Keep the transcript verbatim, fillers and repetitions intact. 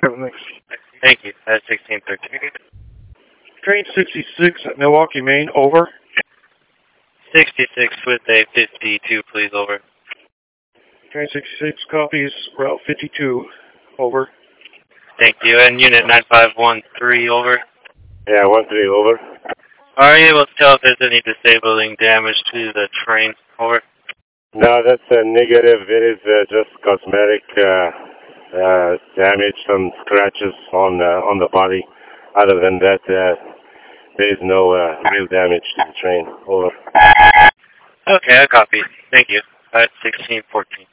Thanks. Thank you. That's sixteen thirteen. Train sixty-six at Milwaukee, Maine, over. sixty-six with a fifty-two, please, over. Train sixty-six copies route fifty-two, over. Thank you. And unit nine five one three, over. Yeah, one three, over. Are you able to tell if there's any disabling damage to the train, over? No, that's a negative. It is uh, just cosmetic uh, uh, damage, some scratches on uh, on the body. Other than that, uh, there is no uh, real damage to the train. Over. Okay, I copy. Thank you. That's sixteen fourteen.